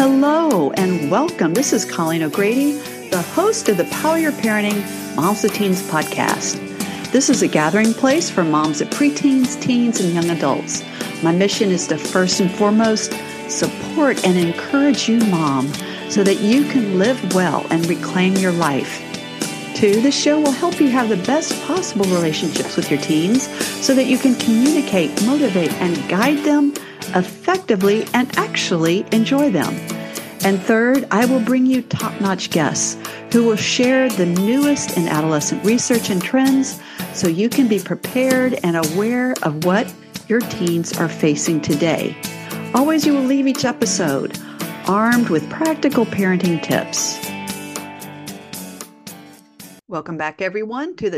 Hello and welcome. This is Colleen O'Grady, the host of the Power Your Parenting Moms to Teens podcast. This is a gathering place for moms of preteens, teens, and young adults. My mission is to first and foremost support and encourage you, mom, so that you can live well and reclaim your life. Two, the show will help you have the best possible relationships with your teens so that you can communicate, motivate, and guide them effectively and actually enjoy them. And third, I will bring you top-notch guests who will share the newest in adolescent research and trends so you can be prepared and aware of what your teens are facing today. Always, you will leave each episode armed with practical parenting tips. Welcome back, everyone, to the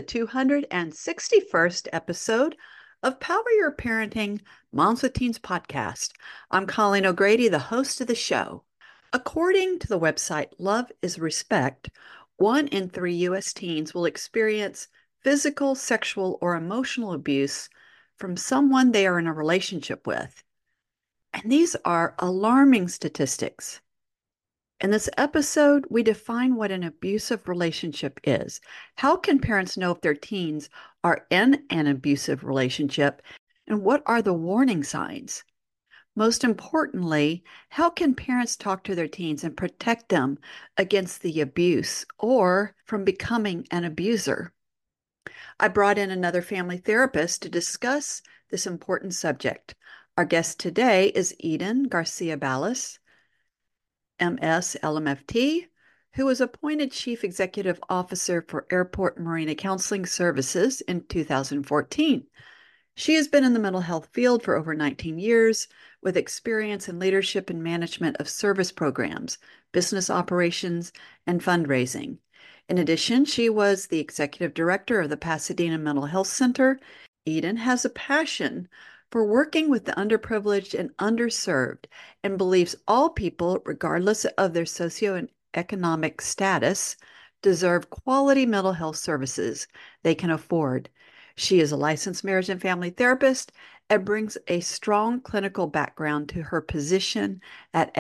261st episode of Power Your Parenting Moms with Teens podcast. I'm Colleen O'Grady, the host of the show. According to the website Love is Respect, 1 in 3 U.S. teens will experience physical, sexual, or emotional abuse from someone they are in a relationship with. And these are alarming statistics. In this episode, we define what an abusive relationship is. How can parents know if their teens are in an abusive relationship? And what are the warning signs? Most importantly, how can parents talk to their teens and protect them against the abuse or from becoming an abuser? I brought in another family therapist to discuss this important subject. Our guest today is Eden Garcia-Balas, MS LMFT, who was appointed Chief Executive Officer for Airport Marina Counseling Services in 2014. She has been in the mental health field for over 19 years with experience in leadership and management of service programs, business operations, and fundraising. In addition, she was the executive director of the Pasadena Mental Health Center. Eden has a passion for working with the underprivileged and underserved and believes all people, regardless of their socioeconomic status, deserve quality mental health services they can afford. She is a licensed marriage and family therapist and brings a strong clinical background to her position at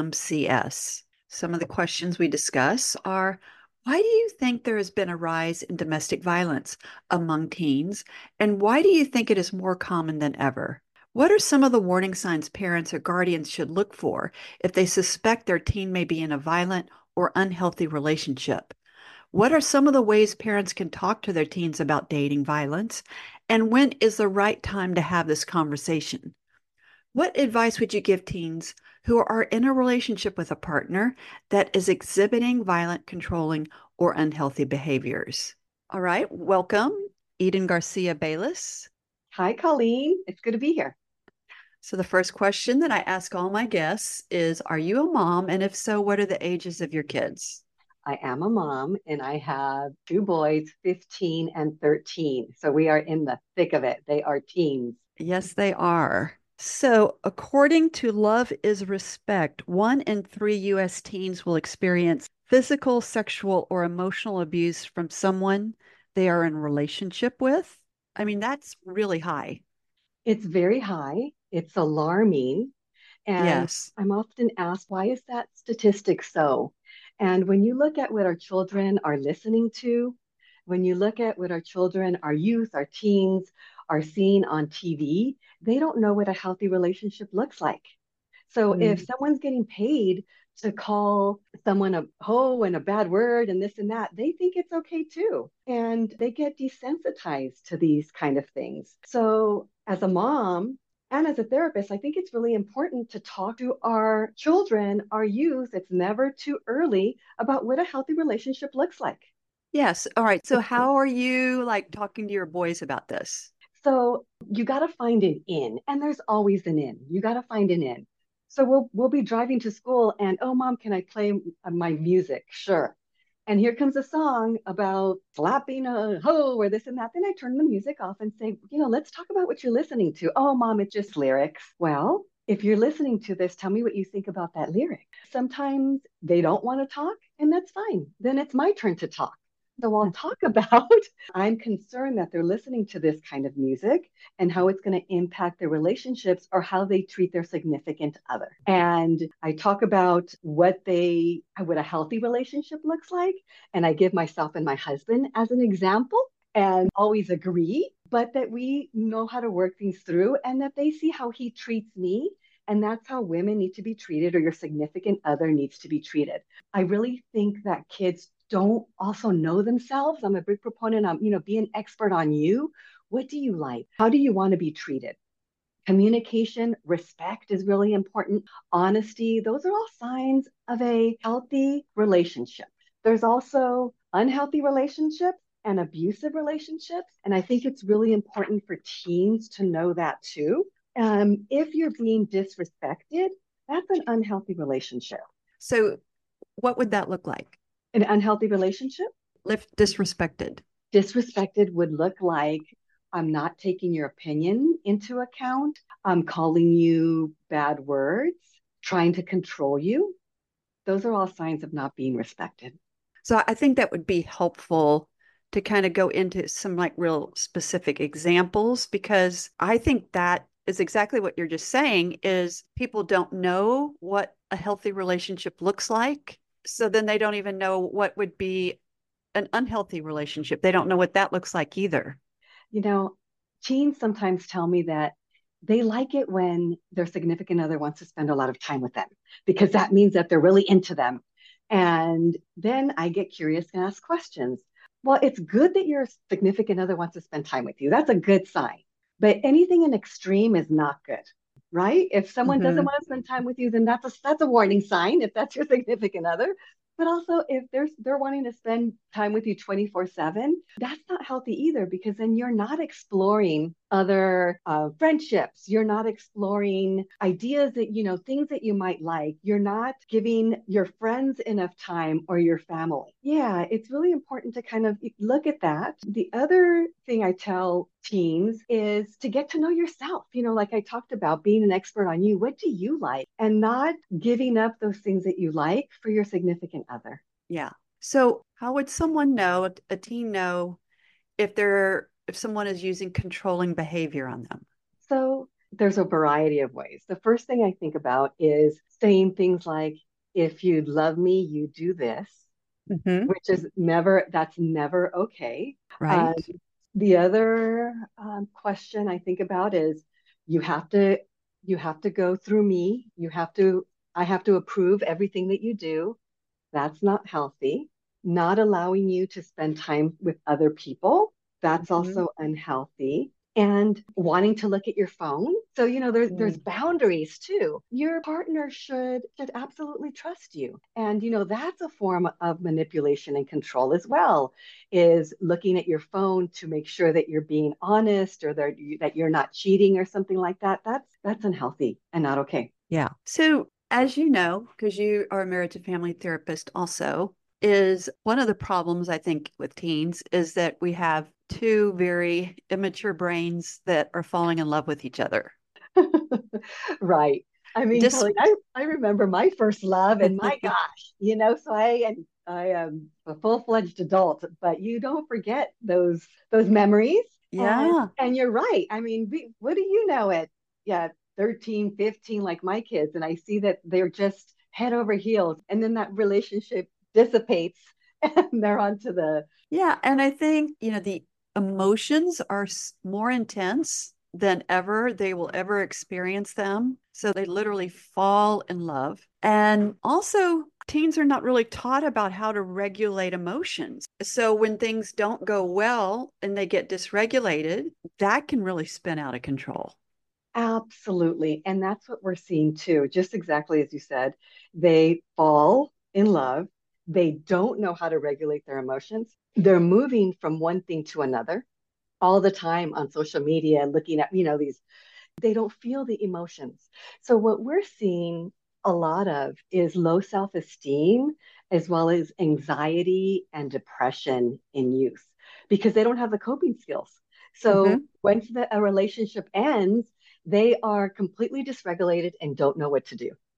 AMCS. Some of the questions we discuss are, why do you think there has been a rise in domestic violence among teens? And why do you think it is more common than ever? What are some of the warning signs parents or guardians should look for if they suspect their teen may be in a violent or unhealthy relationship? What are some of the ways parents can talk to their teens about dating violence? And when is the right time to have this conversation? What advice would you give teens who are in a relationship with a partner that is exhibiting violent, controlling, or unhealthy behaviors? All right, welcome, Eden Garcia-Balas. Hi, Colleen. It's good to be here. So the first question that I ask all my guests is, are you a mom? And if so, what are the ages of your kids? I am a mom and I have 2 boys, 15 and 13. So we are in the thick of it. They are teens. Yes, they are. So, according to Love is Respect, 1 in 3 U.S. teens will experience physical, sexual, or emotional abuse from someone they are in a relationship with. I mean, that's really high. It's very high. It's alarming. And Yes. I'm often asked, why is that statistic so? And when you look at what our children are listening to, when you look at what our children, our youth, our teens are seeing on TV, they don't know what a healthy relationship looks like. So if Mm. someone's getting paid to call someone a hoe and a bad word and this and that, they think it's okay too. And they get desensitized to these kind of things. So as a mom, and as a therapist, I think it's really important to talk to our children, our youth, it's never too early, about what a healthy relationship looks like. Yes. All right. So, how are you like talking to your boys about this? So you got to find an in, and there's always an in. You got to find an in. So we'll be driving to school, and oh, mom, can I play my music? Sure. And here comes a song about slapping a hoe or this and that. Then I turn the music off and say, let's talk about what you're listening to. Oh, mom, it's just lyrics. Well, if you're listening to this, tell me what you think about that lyric. Sometimes they don't want to talk, and that's fine. Then it's my turn to talk. So I'll talk about, I'm concerned that they're listening to this kind of music and how it's going to impact their relationships or how they treat their significant other. And I talk about what a healthy relationship looks like. And I give myself and my husband as an example and always agree, but that we know how to work things through and that they see how he treats me. And that's how women need to be treated, or your significant other needs to be treated. I really think that kids don't also know themselves. I'm a big proponent of, be an expert on you. What do you like? How do you want to be treated? Communication, respect is really important. Honesty, those are all signs of a healthy relationship. There's also unhealthy relationships and abusive relationships. And I think it's really important for teens to know that too. If you're being disrespected, that's an unhealthy relationship. So, what would that look like? An unhealthy relationship? If disrespected. Disrespected would look like I'm not taking your opinion into account. I'm calling you bad words, trying to control you. Those are all signs of not being respected. So I think that would be helpful to kind of go into some like real specific examples, because I think that is exactly what you're just saying is people don't know what a healthy relationship looks like. So then they don't even know what would be an unhealthy relationship. They don't know what that looks like either. You know, teens sometimes tell me that they like it when their significant other wants to spend a lot of time with them because that means that they're really into them. And then I get curious and ask questions. Well, it's good that your significant other wants to spend time with you. That's a good sign. But anything in extreme is not good, right? If someone doesn't Mm-hmm. want to spend time with you, then that's a warning sign if that's your significant other. But also, if they're wanting to spend time with you 24/7, that's not healthy either, because then you're not exploring other friendships. You're not exploring ideas that, things that you might like. You're not giving your friends enough time, or your family. Yeah, it's really important to kind of look at that. The other thing I tell teens is to get to know yourself. Like I talked about, being an expert on you. What do you like? And not giving up those things that you like for your significant other. Yeah. So how would someone know, a teen know, if someone is using controlling behavior on them? So there's a variety of ways. The first thing I think about is saying things like, if you love me, you do this, Mm-hmm. that's never okay. Um, Right. the other question I think about is, you have to, you have to go through me. I have to approve everything that you do. That's not healthy. Not allowing you to spend time with other people, that's Mm-hmm. also unhealthy. And wanting to look at your phone. So, there's boundaries too. Your partner should absolutely trust you. And that's a form of manipulation and control as well, is looking at your phone to make sure that you're being honest, or that you're not cheating or something like that. That's unhealthy and not okay. Yeah. So, as you know, because you are a marriage and family therapist also, is one of the problems I think with teens is that we have two very immature brains that are falling in love with each other. Right. I mean, Dis Kelly, I remember my first love, and my gosh, so I am a full-fledged adult, but you don't forget those memories. And Yeah. and you're right. I mean, what do you know at, yeah, 13, 15, like my kids, and I see that they're just head over heels, and then that relationship dissipates and they're on to the Yeah. And I think, the emotions are more intense than ever they will ever experience them. So they literally fall in love. And also, teens are not really taught about how to regulate emotions. So when things don't go well and they get dysregulated, that can really spin out of control. Absolutely. And that's what we're seeing too. Just exactly as you said, they fall in love. They don't know how to regulate their emotions. They're moving from one thing to another all the time on social media, looking at, they don't feel the emotions. So what we're seeing a lot of is low self-esteem, as well as anxiety and depression in youth, because they don't have the coping skills. So Mm-hmm. once a relationship ends, they are completely dysregulated and don't know what to do.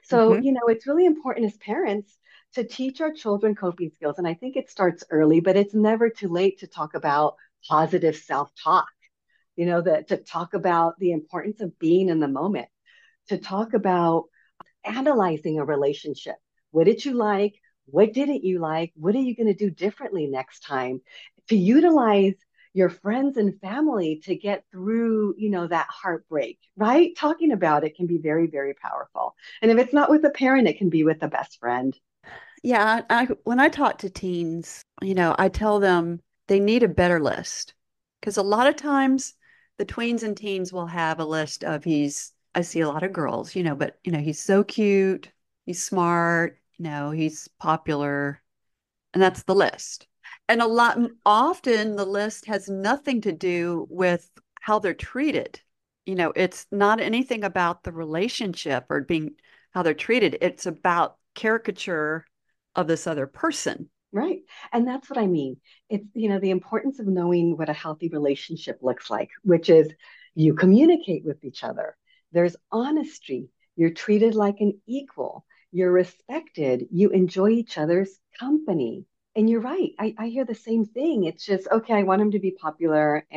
So, Hmm. it's really important as parents to teach our children coping skills. And I think it starts early, but it's never too late to talk about positive self-talk, that to talk about the importance of being in the moment, to talk about analyzing a relationship. What did you like? What didn't you like? What are you going to do differently next time? To utilize your friends and family to get through, that heartbreak, right? Talking about it can be very, very powerful. And if it's not with a parent, it can be with a best friend. Yeah, when I talk to teens, I tell them they need a better list because a lot of times the tweens and teens will have a list of I see a lot of girls, but he's so cute, he's smart, he's popular, and that's the list. And often the list has nothing to do with how they're treated. It's not anything about the relationship or being how they're treated. It's about caricature of this other person. Right. And that's what I mean. It's, the importance of knowing what a healthy relationship looks like, which is you communicate with each other. There's honesty. You're treated like an equal. You're respected. You enjoy each other's company. And you're right. I hear the same thing. It's just, okay, I want him to be popular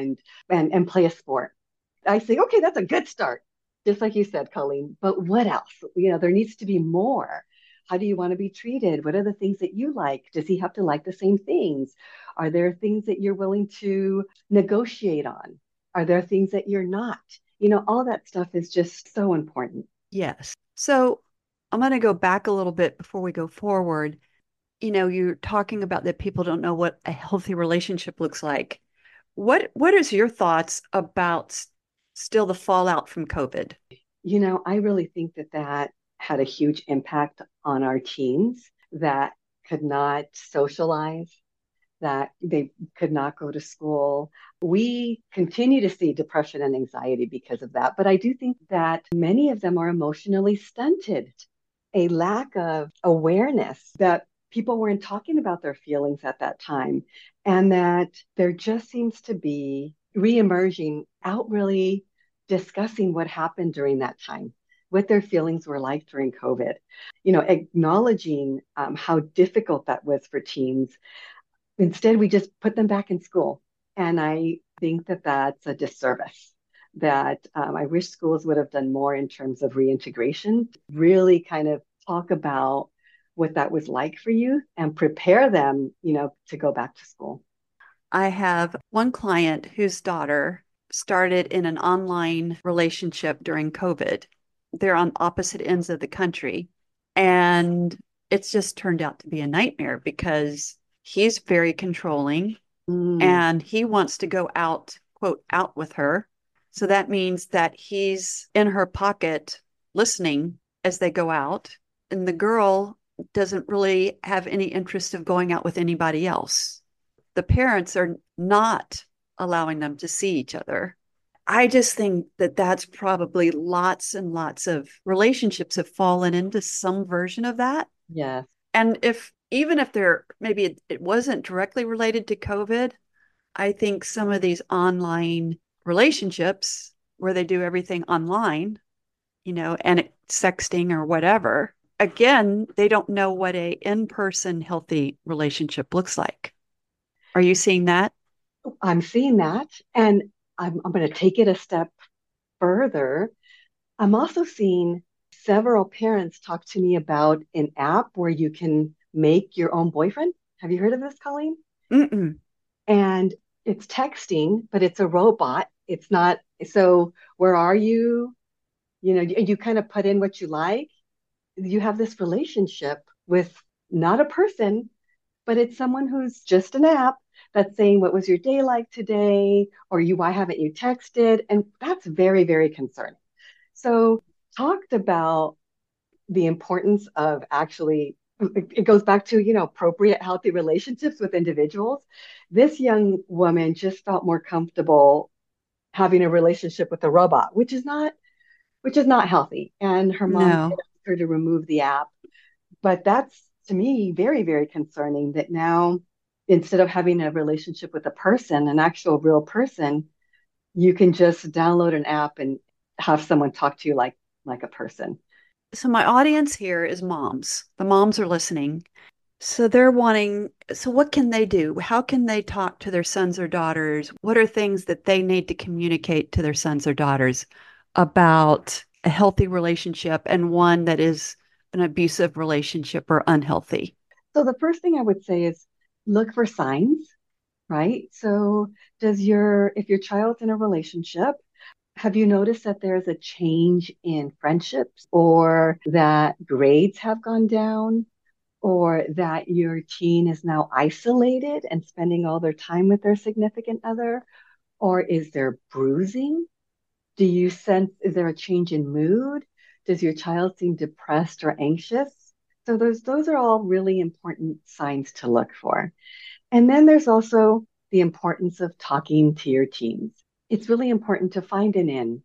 and play a sport. I say, okay, that's a good start. Just like you said, Colleen. But what else? There needs to be more. How do you want to be treated? What are the things that you like? Does he have to like the same things? Are there things that you're willing to negotiate on? Are there things that you're not? All that stuff is just so important. Yes. So I'm going to go back a little bit before we go forward. You're talking about that people don't know what a healthy relationship looks like. What is your thoughts about still the fallout from COVID? I really think that that had a huge impact on our teens that could not socialize, that they could not go to school. We continue to see depression and anxiety because of that. But I do think that many of them are emotionally stunted, a lack of awareness that people weren't talking about their feelings at that time, and that there just seems to be reemerging out really discussing what happened during that time, what their feelings were like during COVID, acknowledging how difficult that was for teens. Instead, we just put them back in school. And I think that that's a disservice. That I wish schools would have done more in terms of reintegration, really kind of talk about what that was like for you and prepare them, to go back to school. I have one client whose daughter started in an online relationship during COVID. They're on opposite ends of the country. And it's just turned out to be a nightmare because he's very controlling Mm, and he wants to go out, quote, out with her. So that means that he's in her pocket listening as they go out. And the girl doesn't really have any interest of going out with anybody else. The parents are not allowing them to see each other. I just think that that's probably lots and lots of relationships have fallen into some version of that. yes. And even if maybe it wasn't directly related to COVID, I think some of these online relationships where they do everything online, and sexting or whatever, again, they don't know what a in-person healthy relationship looks like. Are you seeing that? I'm seeing that. And I'm going to take it a step further. I'm also seeing several parents talk to me about an app where you can make your own boyfriend. Have you heard of this, Colleen? Mm-mm. And it's texting, but it's a robot. It's not. So where are you? You kind of put in what you like. You have this relationship with not a person, but it's someone who's just an app that's saying, what was your day like today? Or why haven't you texted? And that's very, very concerning. So talked about the importance of actually, it goes back to, appropriate healthy relationships with individuals. This young woman just felt more comfortable having a relationship with a robot, which is not healthy. And her mom did No, ask her to remove the app. But that's to me very, very concerning that now instead of having a relationship with a person, an actual real person, you can just download an app and have someone talk to you like a person. So my audience here is moms. The moms are listening. So they're wanting, so what can they do? How can they talk to their sons or daughters? What are things that they need to communicate to their sons or daughters about a healthy relationship and one that is an abusive relationship or unhealthy? So the first thing I would say is look for signs, right? So if your child's in a relationship, have you noticed that there's a change in friendships or that grades have gone down or that your teen is now isolated and spending all their time with their significant other? Or is there bruising? Do you sense, is there a change in mood? Does your child seem depressed or anxious? So those are all really important signs to look for. And then there's also the importance of talking to your teens. It's really important to find an in,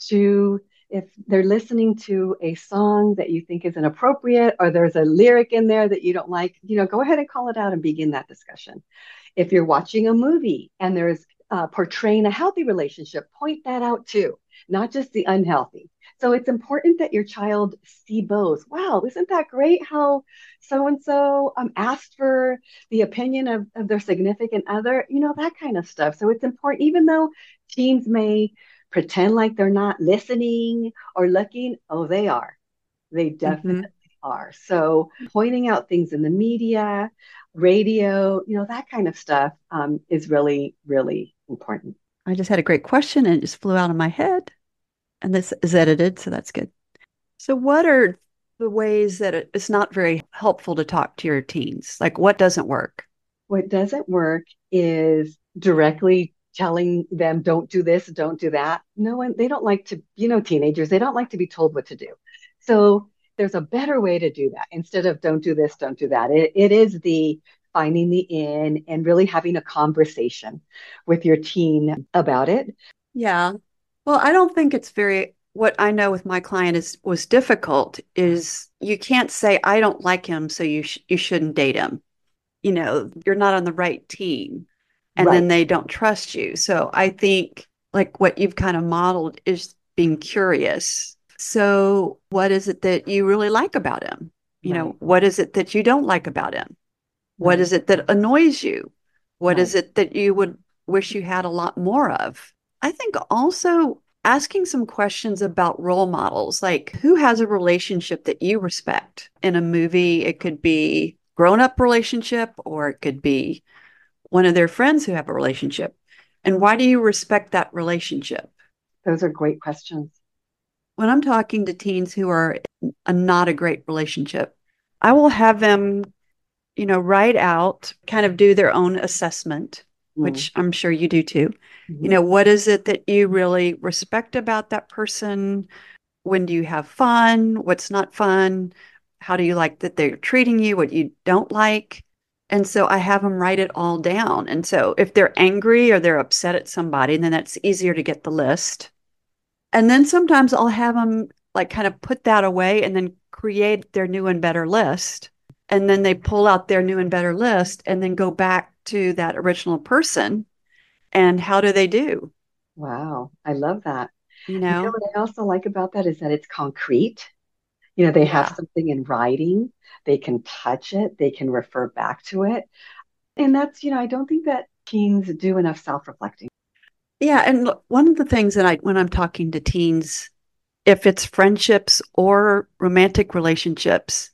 to if they're listening to a song that you think is inappropriate or there's a lyric in there that you don't like, go ahead and call it out and begin that discussion. If you're watching a movie and there's portraying a healthy relationship, point that out too, not just the unhealthy. So it's important that your child see both. Wow, isn't that great how so and so asked for the opinion of their significant other? That kind of stuff. So it's important, even though teens may pretend like they're not listening or looking, oh, they are. They definitely Mm-hmm. are. So pointing out things in the media, radio, that kind of stuff is really, really important. I just had a great question and it just flew out of my head. And this is edited, so that's good. So, what are the ways that it's not very helpful to talk to your teens? Like, what doesn't work? What doesn't work is directly telling them, don't do this, don't do that. No one, they don't like to, teenagers, they don't like to be told what to do. So there's a better way to do that instead of don't do this, don't do that. It is the finding the in and really having a conversation with your teen about it. Yeah. Well, I don't think it's very, what I know with my client is was difficult is you can't say, I don't like him, so you shouldn't date him. You're not on the right team. And then Right, they don't trust you. So I think like what you've kind of modeled is being curious. So what is it that you really like about him? right, What is it that you don't like about him? What right, is it that annoys you? What is right, it that you would wish you had a lot more of? I think also asking some questions about role models, like who has a relationship that you respect in a movie? It could be grown-up relationship or it could be one of their friends who have a relationship. And why do you respect that relationship? those are great questions. When I'm talking to teens who are not a great relationship, I will have them write out, kind of do their own assessment, Mm. which I'm sure you do too. Mhm. What is it that you really respect about that person? When do you have fun? What's not fun? How do you like that they're treating you? What you don't like? And so I have them write it all down. And so if they're angry or they're upset at somebody, then that's easier to get the list. And then sometimes I'll have them like kind of put that away and then create their new and better list. And then they pull out their new and better list and then go back to that original person. And how do they do? Wow, I love that. You know? What I also like about that is that it's concrete. They have Yeah. something in writing, they can touch it, they can refer back to it. And that's, I don't think that teens do enough self-reflecting. Yeah. And look, one of the things that when I'm talking to teens, if it's friendships or romantic relationships,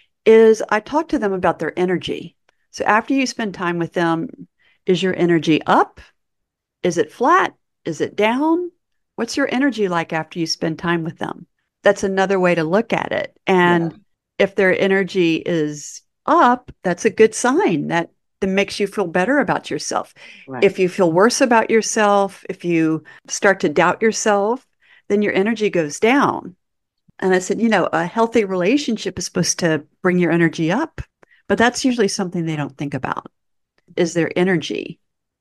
is I talk to them about their energy. So after you spend time with them, is your energy up? Is it flat? Is it down? What's your energy like after you spend time with them? That's another way to look at it. Yeah, And if their energy is up, that's a good sign that makes you feel better about yourself. right. If you feel worse about yourself, if you start to doubt yourself, then your energy goes down. And I said, a healthy relationship is supposed to bring your energy up, but that's usually something they don't think about is their energy.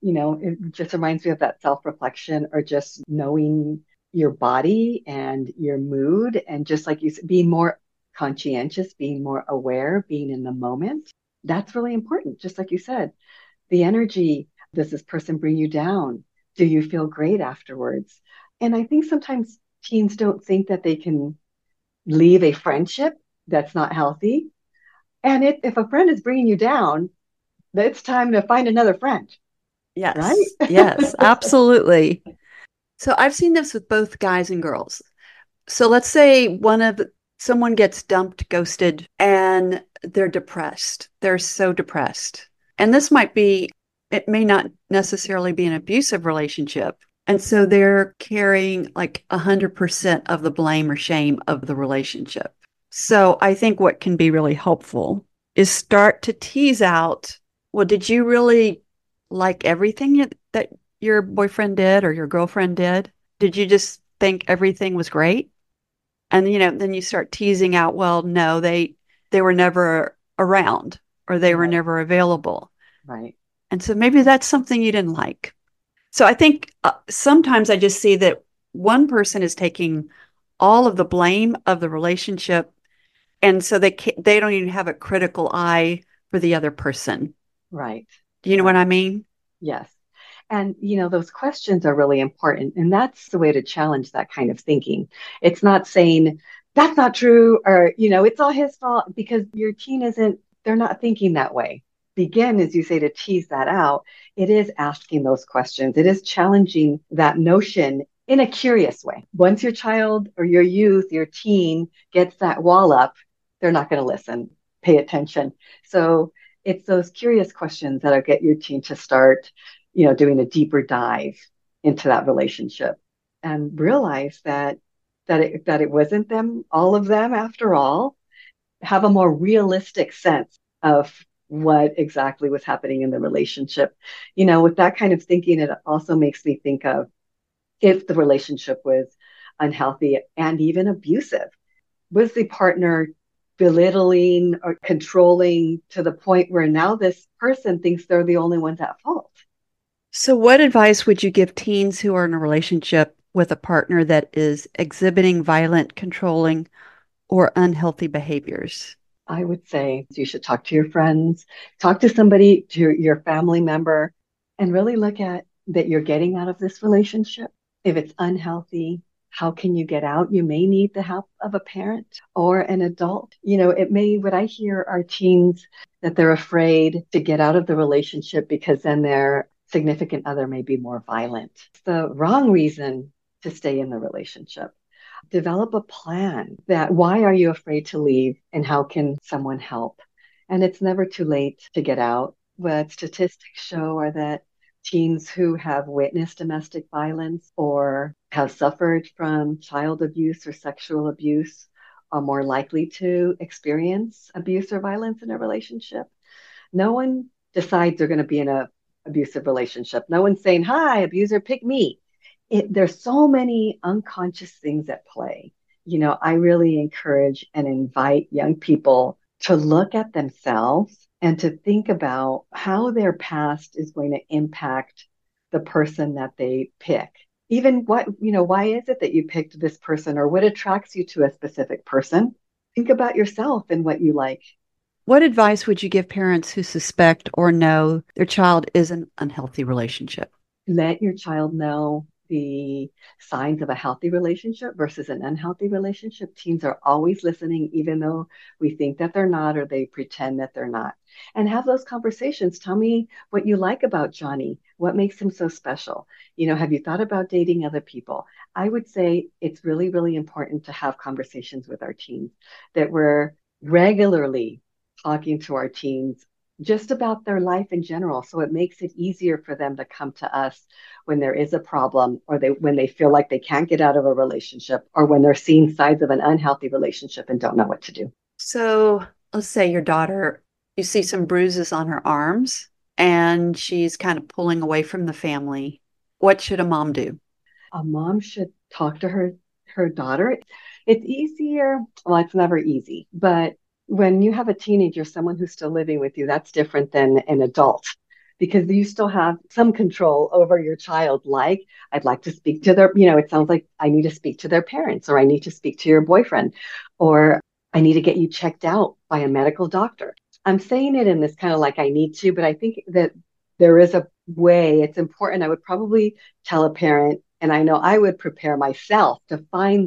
It just reminds me of that self-reflection or just knowing your body and your mood and just like you said, being more conscientious, being more aware, being in the moment. That's really important. Just like you said, the energy, does this person bring you down? Do you feel great afterwards? And I think sometimes teens don't think that they can leave a friendship that's not healthy. And if a friend is bringing you down, it's time to find another friend, right? Yes, yes, absolutely. So I've seen this with both guys and girls. So let's say someone gets dumped, ghosted, and they're depressed. They're so depressed. And it may not necessarily be an abusive relationship. And so they're carrying like 100% of the blame or shame of the relationship. So I think what can be really helpful is start to tease out, well, did you really like everything that your boyfriend did or your girlfriend did? Did you just think everything was great? And then you start teasing out, well, no, they were never around or they were Right, never available. right. And so maybe that's something you didn't like. So I think sometimes I just see that one person is taking all of the blame of the relationship, and so they don't even have a critical eye for the other person. Right, Do you know what right. I mean? Yes. And, those questions are really important. And that's the way to challenge that kind of thinking. It's not saying, that's not true, or, it's all his fault because your teen they're not thinking that way. Begin, as you say, to tease that out. It is asking those questions, it is challenging that notion in a curious way. Once your child or your youth, your teen gets that wall up, they're not going to listen, pay attention. So, it's those curious questions that'll get your teen to start doing a deeper dive into that relationship and realize that it wasn't them, all of them after all, have a more realistic sense of what exactly was happening in the relationship. With that kind of thinking, it also makes me think of if the relationship was unhealthy and even abusive. Was the partner belittling or controlling to the point where now this person thinks they're the only ones at fault? So, what advice would you give teens who are in a relationship with a partner that is exhibiting violent, controlling, or unhealthy behaviors? I would say you should talk to your friends, talk to somebody, to your family member, and really look at that you're getting out of this relationship. If it's unhealthy, how can you get out? You may need the help of a parent or an adult. What I hear are teens that they're afraid to get out of the relationship because then their significant other may be more violent. It's the wrong reason to stay in the relationship. Develop a plan that why are you afraid to leave and how can someone help? And it's never too late to get out. What statistics show are that teens who have witnessed domestic violence or have suffered from child abuse or sexual abuse are more likely to experience abuse or violence in a relationship. No one decides they're going to be in a abusive relationship. No one's saying, "Hi, abuser, pick me." There's so many unconscious things at play. I really encourage and invite young people to look at themselves and to think about how their past is going to impact the person that they pick. Even why is it that you picked this person or what attracts you to a specific person? Think about yourself and what you like. What advice would you give parents who suspect or know their child is in an unhealthy relationship? Let your child know the signs of a healthy relationship versus an unhealthy relationship. Teens are always listening, even though we think that they're not or they pretend that they're not. And have those conversations. Tell me what you like about Johnny. What makes him so special? Have you thought about dating other people? I would say it's really, really important to have conversations with our teens, that we're regularly talking to our teens just about their life in general. So it makes it easier for them to come to us when there is a problem or when they feel like they can't get out of a relationship or when they're seeing signs of an unhealthy relationship and don't know what to do. So, let's say your daughter, you see some bruises on her arms and she's kind of pulling away from the family. What should a mom do? A mom should talk to her daughter. It's easier. Well, it's never easy, but when you have a teenager, someone who's still living with you, that's different than an adult because you still have some control over your child. Like, I'd like to speak to it sounds like I need to speak to their parents, or I need to speak to your boyfriend, or I need to get you checked out by a medical doctor. I'm saying it in this kind of like I need to, but I think that there is a way. It's important. I would probably tell a parent, and I know I would prepare myself to find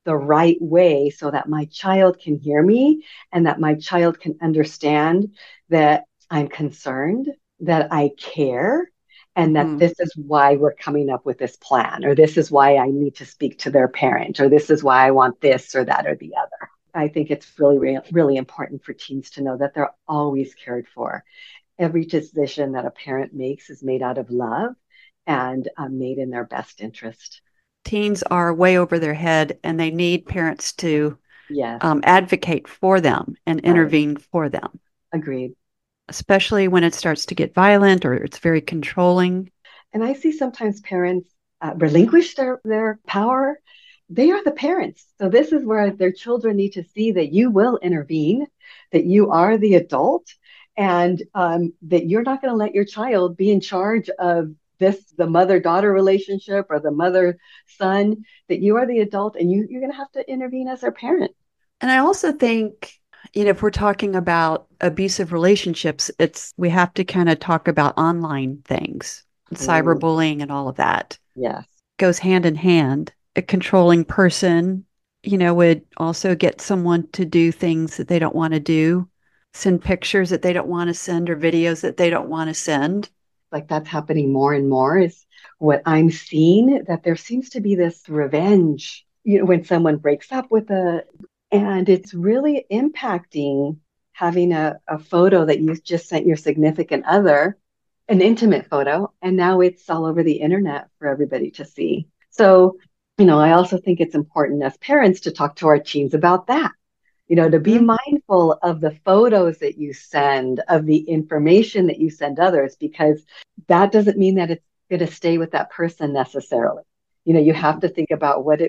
the right way so that my child can hear me and that my child can understand that I'm concerned, that I care, and that Mhm. this is why we're coming up with this plan, or this is why I need to speak to their parent, or this is why I want this or that or the other. I think it's really, really important for teens to know that they're always cared for. Every decision that a parent makes is made out of love and made in their best interest. Teens are way over their head and they need parents to Yes, advocate for them and right. intervene for them, Agreed. especially when it starts to get violent or it's very controlling. And I see sometimes parents relinquish their power. They are the parents. So this is where their children need to see that you will intervene, that you are the adult, and that you're not going to let your child be in charge of the mother-daughter relationship or the mother-son, that you are the adult and you're going to have to intervene as their parent. And I also think, if we're talking about abusive relationships, we have to kind of talk about online things, Mm, cyberbullying and all of that yes. goes hand in hand. A controlling person, would also get someone to do things that they don't want to do, send pictures that they don't want to send or videos that they don't want to send. Like that's happening more and more is what I'm seeing, that there seems to be this revenge, when someone breaks up with and it's really impacting having a photo that you just sent your significant other, an intimate photo, and now it's all over the internet for everybody to see. So, I also think it's important as parents to talk to our teens about that, to be Mhm. mindful of the photos that you send, of the information that you send others, because that doesn't mean that it's going to stay with that person necessarily. You have to think about what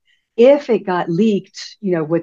if it got leaked,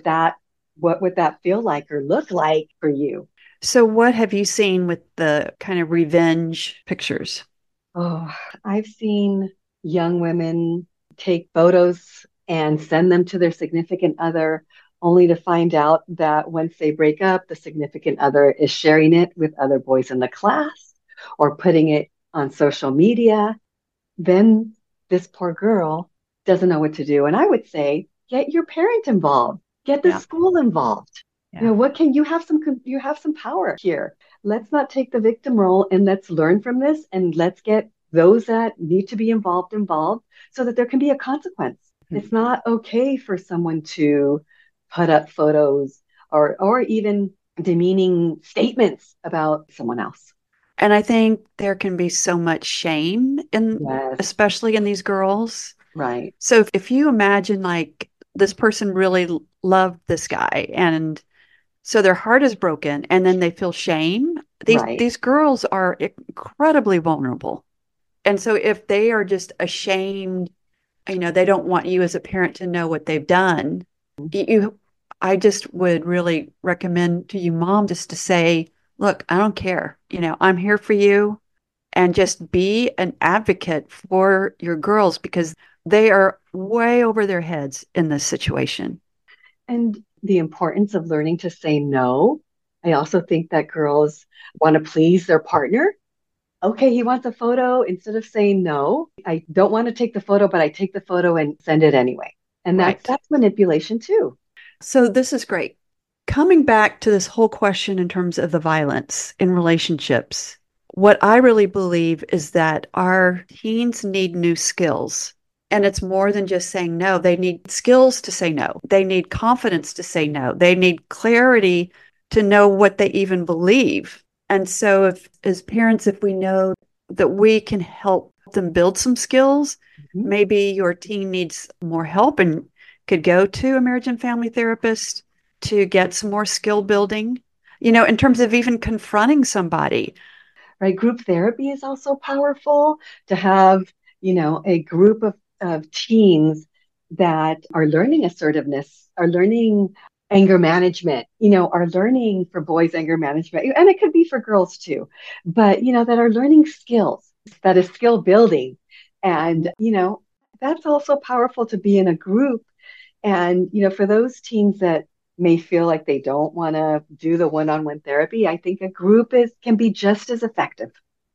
what would that feel like or look like for you? So, what have you seen with the kind of revenge pictures? Oh, I've seen young women take photos and send them to their significant other, only to find out that once they break up, the significant other is sharing it with other boys in the class or putting it on social media. Then this poor girl doesn't know what to do. And I would say, get your parent involved, get the Yeah. school involved. Yeah. What can you have some power here. Let's not take the victim role and let's learn from this and let's get those that need to be involved so that there can be a consequence. It's Mhm. not okay for someone to put up photos or even demeaning statements about someone else. And I think there can be so much shame Yes, especially in these girls. right, So if you imagine like this person really loved this guy and so their heart is broken and then they feel shame, these right. these girls are incredibly vulnerable. And so if they are just ashamed, they don't want you as a parent to know what they've done. You I just would really recommend to you mom just to say, look, I don't care. I'm here for you and just be an advocate for your girls because they are way over their heads in this situation. And the importance of learning to say no. I also think that girls want to please their partner. Okay, he wants a photo. Instead of saying no, I don't want to take the photo, but I take the photo and send it anyway. And that's Right. that's manipulation too. So this is great. Coming back to this whole question in terms of the violence in relationships, what I really believe is that our teens need new skills. And it's more than just saying no. They need skills to say no. They need confidence to say no. They need clarity to know what they even believe. And so, if as parents, if we know that we can help them build some skills, Mhm. maybe your teen needs more help and could go to a marriage and family therapist to get some more skill building, in terms of even confronting somebody. Right? Group therapy is also powerful to have, a group of teens that are learning assertiveness, are learning anger management, are learning for boys anger management, and it could be for girls too, but, that are learning skills, that is skill building. And, that's also powerful to be in a group and, for those teens that may feel like they don't want to do the one-on-one therapy, I think a group can be just as effective.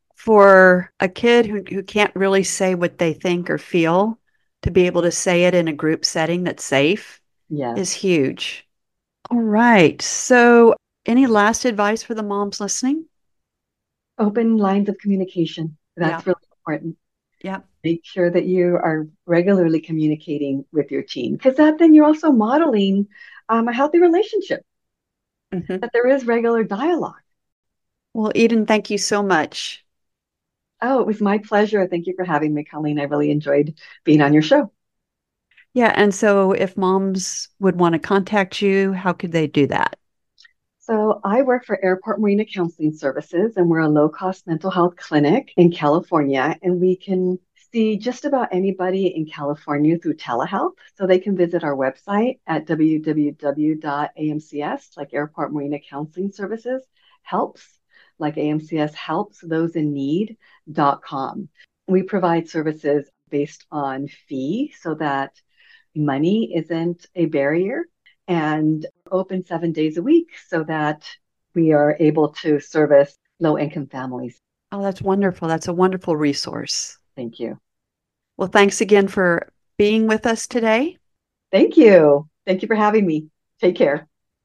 For a kid who can't really say what they think or feel, to be able to say it in a group setting that's safe Yes. is huge. All right. So, any last advice for the moms listening? Open lines of communication. Yeah. That's really important. Yeah. Make sure that you are regularly communicating with your teen because then you're also modeling a healthy relationship, Hmm. that there is regular dialogue. Well, Eden, thank you so much. Oh, it was my pleasure. Thank you for having me, Colleen. I really enjoyed being on your show. Yeah. And so, if moms would want to contact you, how could they do that? So I work for Airport Marina Counseling Services, and we're a low-cost mental health clinic in California, and we can see just about anybody in California through telehealth. So they can visit our website at www.amcs, like Airport Marina Counseling Services, helps, like AMCS helps those in need.com. We provide services based on fee so that money isn't a barrier and open 7 days a week so that we are able to service low income families. Oh, that's wonderful. That's a wonderful resource. Thank you. Well, thanks again for being with us today. Thank you. Thank you for having me. Take care.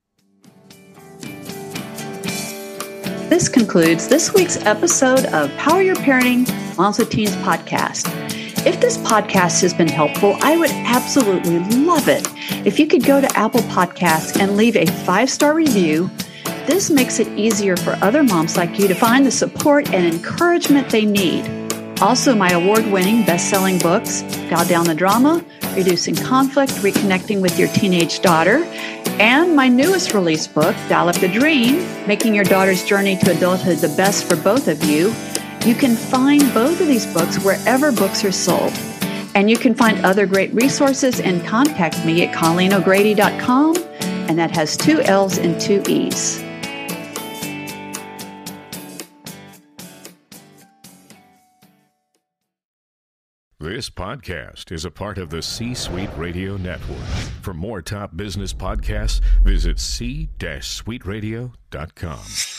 This concludes this week's episode of Power Your Parenting Moms with Teens podcast. If this podcast has been helpful, I would absolutely love it if you could go to Apple Podcasts and leave a 5-star review. This makes it easier for other moms like you to find the support and encouragement they need. Also, my award-winning best-selling books, Dial Down the Drama, Reducing Conflict, Reconnecting with Your Teenage Daughter, and my newest release book, Dial Up the Dream, Making Your Daughter's Journey to Adulthood the Best for Both of You. You can find both of these books wherever books are sold. And you can find other great resources and contact me at ColleenO'Grady.com, and that has 2 L's and 2 E's. This podcast is a part of the C-Suite Radio Network. For more top business podcasts, visit c-suiteradio.com.